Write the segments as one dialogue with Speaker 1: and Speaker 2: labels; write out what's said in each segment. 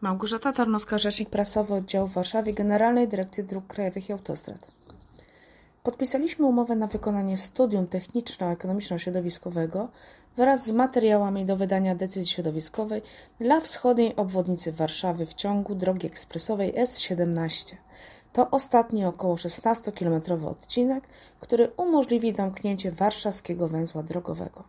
Speaker 1: Małgorzata Tarnowska, rzecznik prasowy oddziału w Warszawie, Generalnej Dyrekcji Dróg Krajowych i Autostrad. Podpisaliśmy umowę na wykonanie studium techniczno-ekonomiczno-środowiskowego wraz z materiałami do wydania decyzji środowiskowej dla wschodniej obwodnicy Warszawy w ciągu drogi ekspresowej S17. To ostatni około 16-kilometrowy odcinek, który umożliwi domknięcie warszawskiego węzła drogowego.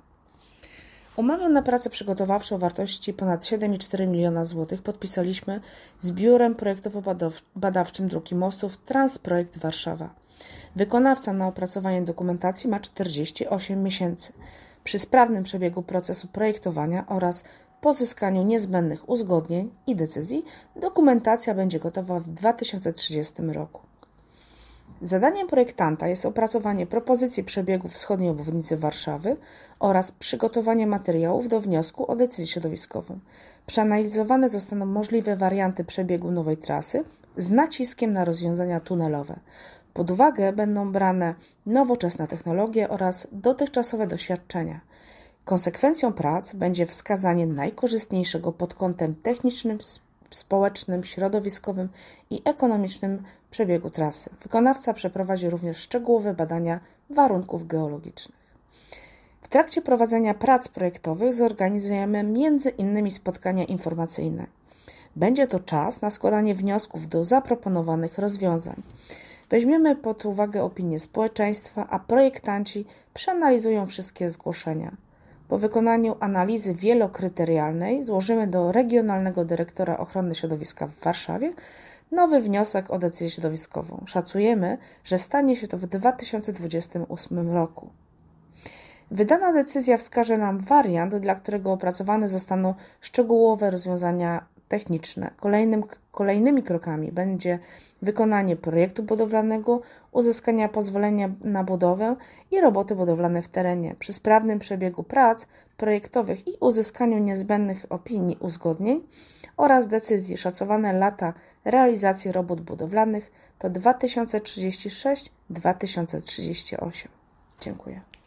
Speaker 1: Umowę na pracę przygotowawczą o wartości ponad 7,4 miliona złotych podpisaliśmy z Biurem Projektowo-Badawczym Dróg i Mostów Transprojekt Warszawa. Wykonawca na opracowanie dokumentacji ma 48 miesięcy. Przy sprawnym przebiegu procesu projektowania oraz pozyskaniu niezbędnych uzgodnień i decyzji dokumentacja będzie gotowa w 2030 roku. Zadaniem projektanta jest opracowanie propozycji przebiegu wschodniej obwodnicy Warszawy oraz przygotowanie materiałów do wniosku o decyzję środowiskową. Przeanalizowane zostaną możliwe warianty przebiegu nowej trasy z naciskiem na rozwiązania tunelowe. Pod uwagę będą brane nowoczesne technologie oraz dotychczasowe doświadczenia. Konsekwencją prac będzie wskazanie najkorzystniejszego pod kątem technicznym, społecznym, środowiskowym i ekonomicznym przebiegu trasy. Wykonawca przeprowadzi również szczegółowe badania warunków geologicznych. W trakcie prowadzenia prac projektowych zorganizujemy m.in. spotkania informacyjne. Będzie to czas na składanie wniosków do zaproponowanych rozwiązań. Weźmiemy pod uwagę opinię społeczeństwa, a projektanci przeanalizują wszystkie zgłoszenia. Po wykonaniu analizy wielokryterialnej złożymy do Regionalnego Dyrektora Ochrony Środowiska w Warszawie nowy wniosek o decyzję środowiskową. Szacujemy, że stanie się to w 2028 roku. Wydana decyzja wskaże nam wariant, dla którego opracowane zostaną szczegółowe rozwiązania techniczne. Kolejnymi krokami będzie wykonanie projektu budowlanego, uzyskania pozwolenia na budowę i roboty budowlane w terenie. Przy sprawnym przebiegu prac projektowych i uzyskaniu niezbędnych opinii, uzgodnień oraz decyzji szacowane lata realizacji robót budowlanych to 2036-2038. Dziękuję.